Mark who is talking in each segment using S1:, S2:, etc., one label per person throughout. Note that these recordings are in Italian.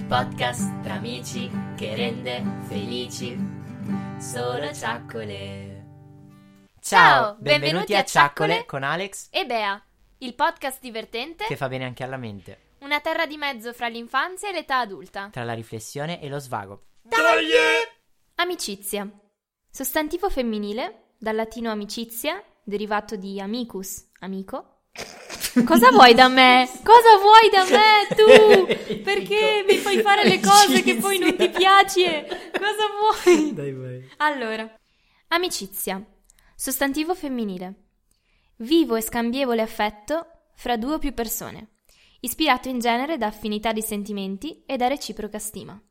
S1: podcast tra amici che rende felici solo Ciaccole.
S2: Ciao, benvenuti a Ciaccole
S1: con Alex
S2: e Bea, il podcast divertente
S1: che fa bene anche alla mente,
S2: una terra di mezzo fra l'infanzia e l'età adulta,
S1: tra la riflessione e lo svago.
S2: Dai! Amicizia, sostantivo femminile, dal latino amicizia, derivato di amicus, amico. Cosa vuoi da me? Cosa vuoi da me tu? Perché mi fai fare le cose che poi non ti piace? Cosa vuoi?
S1: Dai, vai.
S2: Allora, amicizia, sostantivo femminile, vivo e scambievole affetto fra due o più persone, ispirato in genere da affinità di sentimenti e da reciproca stima.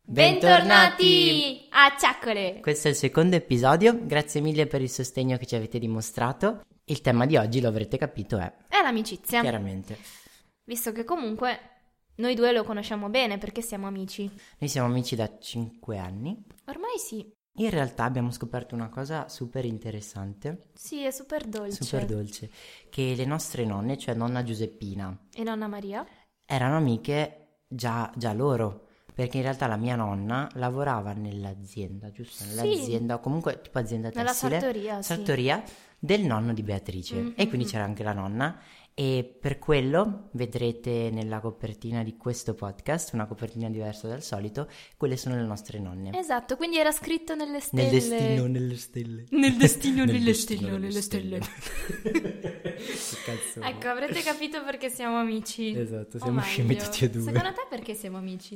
S2: Bentornati a Ciaccole!
S1: Questo è il secondo episodio, grazie mille per il sostegno che ci avete dimostrato. Il tema di oggi, lo avrete capito, è
S2: l'amicizia.
S1: chiaramente.
S2: Visto che comunque noi due lo conosciamo bene perché siamo amici.
S1: Noi siamo amici da 5 anni.
S2: Ormai sì.
S1: In realtà abbiamo scoperto una cosa super interessante,
S2: Sì, è super dolce.
S1: super dolce, che le nostre nonne, cioè nonna Giuseppina,
S2: E nonna Maria?
S1: erano amiche già loro, perché in realtà la mia nonna lavorava nell'azienda, giusto? Nell'azienda, o comunque tipo azienda
S2: Nella
S1: tessile,
S2: sartoria, sì.
S1: sartoria del nonno di Beatrice, e quindi c'era anche la nonna, e per quello vedrete nella copertina di questo podcast, una copertina diversa dal solito, quelle sono le nostre nonne.
S2: Esatto, quindi era scritto nelle stelle.
S1: Nel destino, nelle stelle.
S2: Nel destino,
S1: Nel
S2: nelle
S1: destino,
S2: stelle,
S1: nelle
S2: nelle stelle.
S1: Che cazzo.
S2: Ecco, avrete capito perché siamo amici.
S1: Esatto,
S2: O
S1: siamo scemi
S2: meglio,
S1: tutti e due.
S2: Secondo te perché siamo amici?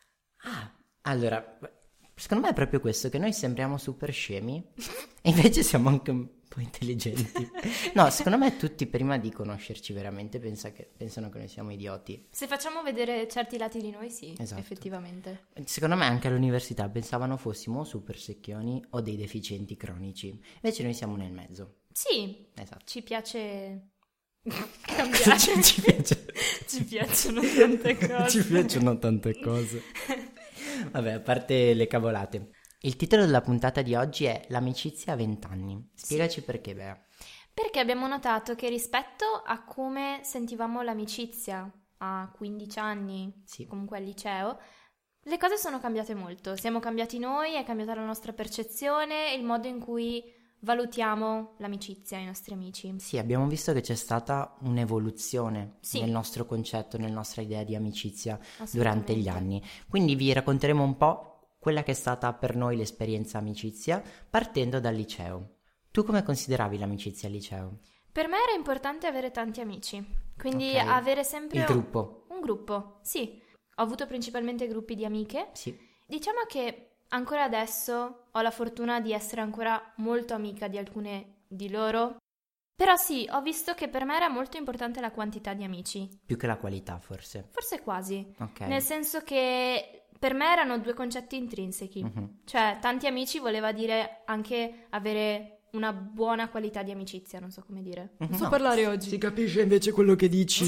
S1: Allora, secondo me è proprio questo, che noi sembriamo super scemi e invece siamo anche un po' intelligenti. No, secondo me tutti prima di conoscerci veramente pensano che noi siamo idioti.
S2: Se facciamo vedere certi lati di noi, sì,
S1: Esatto.
S2: effettivamente.
S1: Secondo me anche all'università pensavano fossimo o super secchioni o dei deficienti cronici. Invece noi siamo nel mezzo.
S2: Sì,
S1: Esatto.
S2: ci piace cambiare.
S1: Ci piace.
S2: Ci piacciono tante cose.
S1: Ci piacciono tante cose. Vabbè, a parte le cavolate. Il titolo della puntata di oggi è L'amicizia a 20 anni. Spiegaci perché, Bea.
S2: Perché abbiamo notato che rispetto a come sentivamo l'amicizia a 15 anni,
S1: Sì.
S2: comunque al liceo, le cose sono cambiate molto. Siamo cambiati noi, è cambiata la nostra percezione e il modo in cui valutiamo l'amicizia ai nostri amici.
S1: Sì, abbiamo visto che c'è stata un'evoluzione
S2: Sì.
S1: nel nostro concetto, nella nostra idea di amicizia
S2: Assolutamente.
S1: durante gli anni. Quindi vi racconteremo un po' quella che è stata per noi l'esperienza amicizia partendo dal liceo. Tu come consideravi l'amicizia al liceo?
S2: Per me era importante avere tanti amici, quindi
S1: Ok.
S2: avere sempre
S1: Il gruppo?
S2: un gruppo, sì. Ho avuto principalmente gruppi di amiche.
S1: Sì.
S2: Diciamo che ancora adesso ho la fortuna di essere ancora molto amica di alcune di loro. Però sì, ho visto che per me era molto importante la quantità di amici.
S1: Più che la qualità, forse.
S2: Forse quasi.
S1: Ok.
S2: Nel senso che per me erano due concetti intrinseci.
S1: Mhm.
S2: Cioè, tanti amici voleva dire anche avere una buona qualità di amicizia, non so come dire. Non so
S1: No.
S2: parlare oggi.
S1: Si capisce invece quello che dici.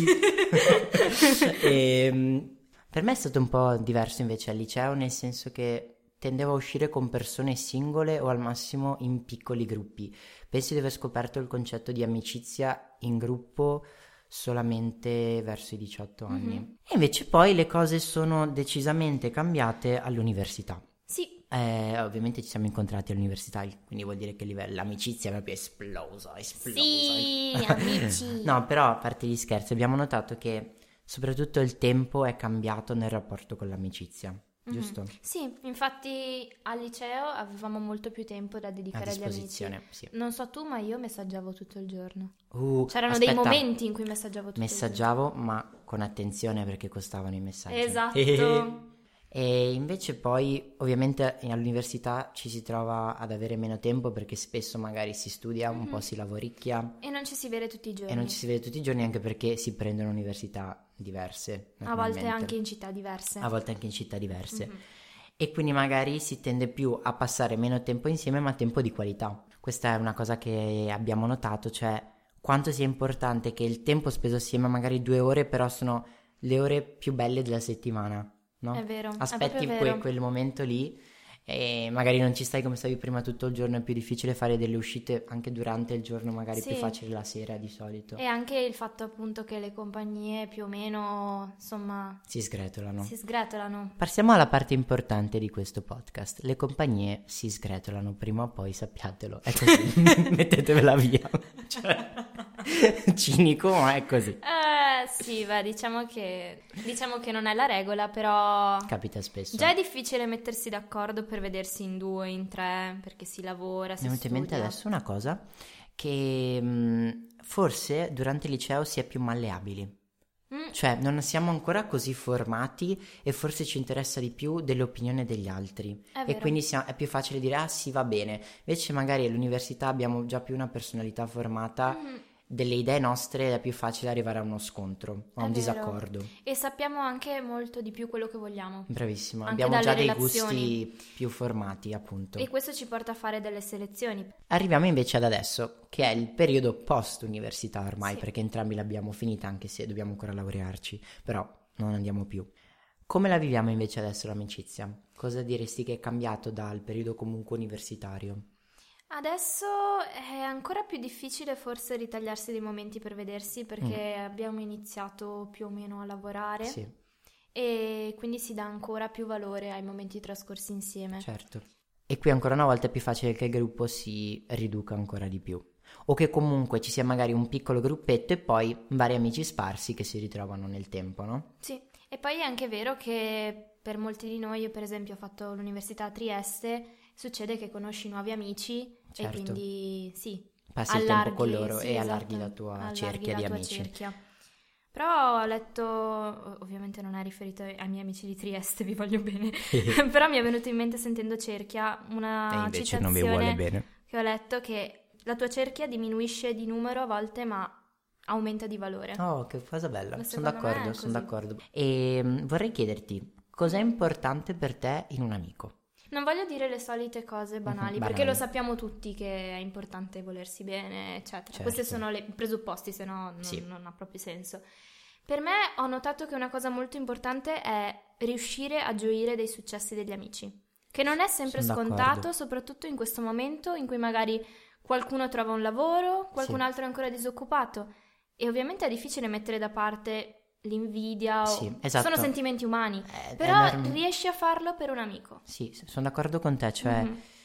S1: Per me è stato un po' diverso invece al liceo, nel senso che tendevo a uscire con persone singole o al massimo in piccoli gruppi. Penso di aver scoperto il concetto di amicizia in gruppo solamente verso i 18 anni. E invece poi le cose sono decisamente cambiate all'università.
S2: Sì,
S1: Ovviamente ci siamo incontrati all'università, quindi vuol dire che l'amicizia è proprio esplosa.
S2: sì, amici.
S1: No, però a parte gli scherzi, abbiamo notato che soprattutto il tempo è cambiato nel rapporto con l'amicizia, giusto?
S2: Sì, infatti al liceo avevamo molto più tempo da
S1: A
S2: dedicare agli amici.
S1: disposizione, sì.
S2: Non so tu, ma io messaggiavo tutto il giorno.
S1: Aspetta,
S2: C'erano dei momenti in cui messaggiavo tutto il
S1: messaggiavo, ma con attenzione perché costavano i messaggi.
S2: giorno. Esatto.
S1: E invece poi ovviamente all'università ci si trova ad avere meno tempo perché spesso magari si studia, un po' si lavoricchia
S2: E non ci si vede tutti i giorni.
S1: e non ci si vede tutti i giorni, anche perché si prendono università diverse.
S2: A volte
S1: normalmente.
S2: anche in città diverse.
S1: A volte anche in città diverse. E quindi magari si tende più a passare meno tempo insieme, ma tempo di qualità. Questa è una cosa che abbiamo notato, cioè quanto sia importante che il tempo speso assieme, magari 2 ore, però sono le ore più belle della settimana, no?
S2: È vero, è
S1: Aspetti
S2: proprio vero.
S1: quel momento lì e magari non ci stai come stavi prima tutto il giorno, è più difficile fare delle uscite anche durante il giorno, magari
S2: Sì.
S1: più facile la sera di solito.
S2: E anche il fatto appunto che le compagnie più o meno, insomma,
S1: Si sgretolano.
S2: si sgretolano.
S1: Passiamo alla parte importante di questo podcast. Le compagnie si sgretolano, prima o poi sappiatelo. È così, mettetevela via. Cioè, cinico, ma è così.
S2: Sì, beh, diciamo che non è la regola, però
S1: Capita spesso.
S2: già è difficile mettersi d'accordo per vedersi in 2, in 3, perché si lavora,
S1: Mi
S2: si
S1: è venuta in mente
S2: studia.
S1: adesso una cosa, che forse durante il liceo si è più malleabili. Cioè, non siamo ancora così formati e forse ci interessa di più dell'opinione degli altri.
S2: È
S1: E
S2: vero.
S1: quindi è più facile dire, ah sì, va bene. Invece magari all'università abbiamo già più una personalità formata, delle idee nostre, è più facile arrivare a uno scontro, a
S2: È
S1: un
S2: vero.
S1: disaccordo.
S2: E sappiamo anche molto di più quello che vogliamo.
S1: Bravissimo,
S2: Anche
S1: abbiamo già
S2: dalle
S1: dei
S2: relazioni.
S1: gusti più formati, appunto.
S2: E questo ci porta a fare delle selezioni.
S1: Arriviamo invece ad adesso, che è il periodo post-università ormai,
S2: Sì.
S1: perché entrambi l'abbiamo finita, anche se dobbiamo ancora laurearci, però non andiamo più. Come la viviamo invece adesso l'amicizia? Cosa diresti che è cambiato dal periodo comunque universitario?
S2: Adesso è ancora più difficile forse ritagliarsi dei momenti per vedersi perché abbiamo iniziato più o meno a lavorare
S1: Sì,
S2: e quindi si dà ancora più valore ai momenti trascorsi insieme.
S1: certo. E qui ancora una volta è più facile che il gruppo si riduca ancora di più. O che comunque ci sia magari un piccolo gruppetto e poi vari amici sparsi che si ritrovano nel tempo, no?
S2: Sì, e poi è anche vero che per molti di noi, io per esempio ho fatto l'università a Trieste, succede che conosci nuovi amici
S1: Certo.
S2: e quindi sì,
S1: Passi il tempo con
S2: allarghi,
S1: loro
S2: sì,
S1: e
S2: esatto,
S1: allarghi la tua
S2: allarghi
S1: cerchia
S2: la
S1: di
S2: tua
S1: amici.
S2: cerchia. Però ho letto, ovviamente non è riferito ai miei amici di Trieste, vi voglio bene, però mi è venuto in mente sentendo cerchia una citazione
S1: bene.
S2: che ho letto che la tua cerchia diminuisce di numero a volte ma aumenta di valore.
S1: Oh, che cosa bella,
S2: Ma
S1: sono
S2: secondo me è
S1: d'accordo, sono
S2: così.
S1: d'accordo. E vorrei chiederti, cos'è importante per te in un amico?
S2: Non voglio dire le solite cose banali,
S1: banali.
S2: perché lo sappiamo tutti che è importante volersi bene, eccetera.
S1: Certo.
S2: Questi sono i presupposti, se no
S1: Sì.
S2: non ha proprio senso. Per me ho notato che una cosa molto importante è riuscire a gioire dei successi degli amici, che non è sempre
S1: Sono
S2: scontato,
S1: d'accordo.
S2: soprattutto in questo momento in cui magari qualcuno trova un lavoro, qualcun
S1: Sì.
S2: altro è ancora disoccupato e ovviamente è difficile mettere da parte l'invidia o...
S1: Sì, esatto.
S2: Sono sentimenti umani,
S1: È
S2: però
S1: norm-
S2: riesci a farlo per un amico.
S1: Sì, sono d'accordo con te, cioè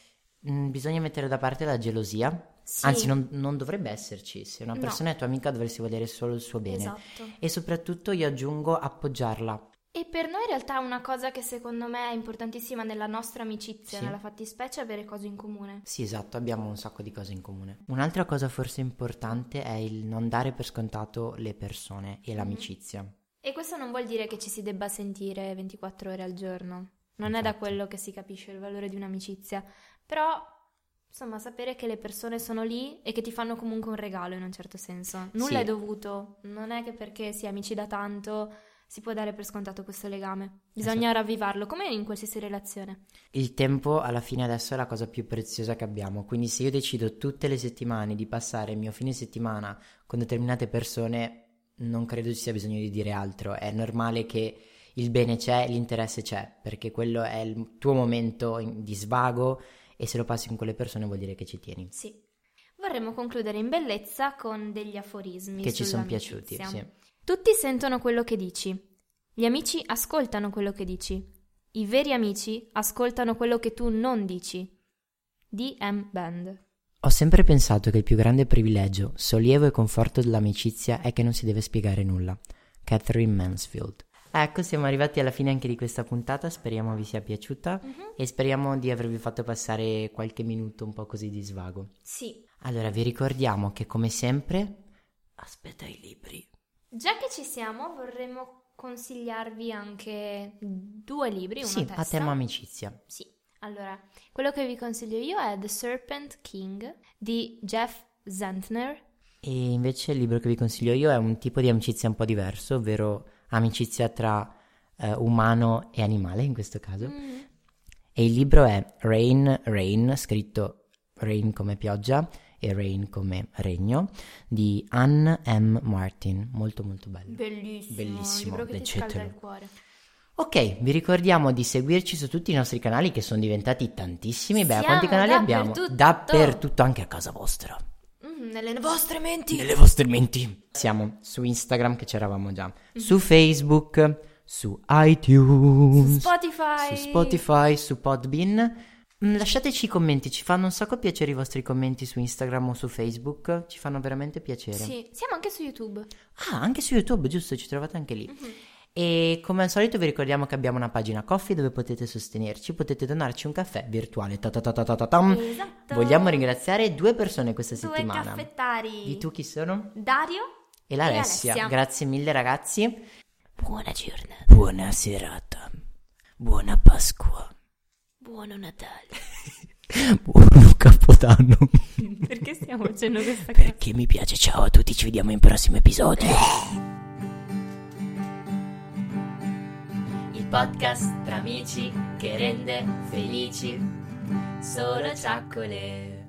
S2: Mhm.
S1: bisogna mettere da parte la gelosia,
S2: Sì.
S1: anzi non dovrebbe esserci, se una
S2: No.
S1: persona è tua amica dovresti volere solo il suo bene.
S2: Esatto.
S1: E soprattutto io aggiungo appoggiarla.
S2: E per noi in realtà una cosa che secondo me è importantissima nella nostra amicizia,
S1: Sì.
S2: nella fattispecie, è avere cose in comune.
S1: Sì, esatto, abbiamo un sacco di cose in comune. Un'altra cosa forse importante è il non dare per scontato le persone e l'amicizia.
S2: E questo non vuol dire che ci si debba sentire 24 ore al giorno. Non è da
S1: Infatti.
S2: quello che si capisce il valore di un'amicizia. Però, insomma, sapere che le persone sono lì e che ti fanno comunque un regalo in un certo senso. Nulla
S1: Sì.
S2: è dovuto. Non è che perché si è amici da tanto si può dare per scontato questo legame. Bisogna ravvivarlo, come in qualsiasi relazione.
S1: Il tempo alla fine adesso è la cosa più preziosa che abbiamo, quindi se io decido tutte le settimane di passare il mio fine settimana con determinate persone, non credo ci sia bisogno di dire altro. È normale che il bene c'è, l'interesse c'è, perché quello è il tuo momento di svago e se lo passi con quelle persone vuol dire che ci tieni.
S2: Sì. Vorremmo concludere in bellezza con degli aforismi
S1: Che ci sono
S2: sull'amicizia.
S1: piaciuti, sì.
S2: Tutti sentono quello che dici. Gli amici ascoltano quello che dici. I veri amici ascoltano quello che tu non dici. D.M. Band.
S1: Ho sempre pensato che il più grande privilegio, sollievo e conforto dell'amicizia è che non si deve spiegare nulla. Catherine Mansfield. Ecco, siamo arrivati alla fine anche di questa puntata, speriamo vi sia piaciuta e speriamo di avervi fatto passare qualche minuto un po' così di svago.
S2: Sì.
S1: Allora, vi ricordiamo che come sempre, aspetta i libri.
S2: Già che ci siamo, vorremmo consigliarvi anche 2 libri, una
S1: Sì,
S2: testa.
S1: a tema amicizia.
S2: Sì. Allora, quello che vi consiglio io è The Serpent King di Jeff Zentner.
S1: E invece il libro che vi consiglio io è un tipo di amicizia un po' diverso, ovvero amicizia tra umano e animale in questo caso. E il libro è Rain, scritto Rain come pioggia e Rain come regno, di Anne M. Martin. Molto molto bello.
S2: Bellissimo,
S1: Bellissimo,
S2: un libro che ti scalda
S1: leggetelo.
S2: il cuore.
S1: Ok, vi ricordiamo di seguirci su tutti i nostri canali che sono diventati tantissimi. Beh,
S2: Siamo
S1: quanti canali abbiamo?
S2: dappertutto.
S1: Dappertutto, anche a casa vostra.
S2: Nelle vostre menti.
S1: Nelle vostre menti. Siamo su Instagram, che c'eravamo già, su Facebook, su iTunes,
S2: Spotify.
S1: su Spotify, su Podbean. Lasciateci i commenti, ci fanno un sacco piacere i vostri commenti su Instagram o su Facebook, ci fanno veramente piacere.
S2: Sì, siamo anche su YouTube.
S1: Ah, anche su YouTube, giusto, ci trovate anche lì. E come al solito vi ricordiamo che abbiamo una pagina Ko-fi dove potete sostenerci, potete donarci un caffè virtuale. Ta-ta-ta-ta-ta-tam.
S2: Esatto.
S1: Vogliamo ringraziare 2 persone questa
S2: Due
S1: settimana.
S2: caffettari.
S1: Di tu chi sono?
S2: Dario
S1: E l'Alessia. Grazie mille ragazzi.
S2: Buona giornata.
S1: Buona serata. Buona Pasqua.
S2: Buono Natale.
S1: Buon Capodanno.
S2: Perché stiamo facendo questa cosa?
S1: Perché mi piace. Ciao a tutti, ci vediamo in prossimo episodio.
S2: Il podcast tra amici che rende felici solo ciaccole.